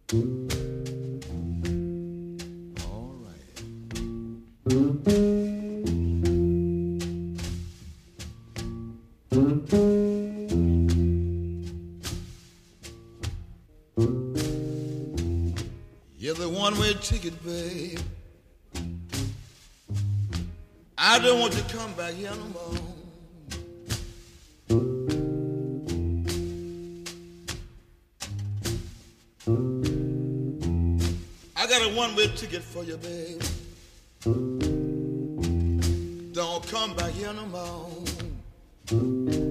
All right. You're the one-way ticket, babe. I don't want to come back here no more. I got a one-way ticket for you, babe. Don't come back here no more.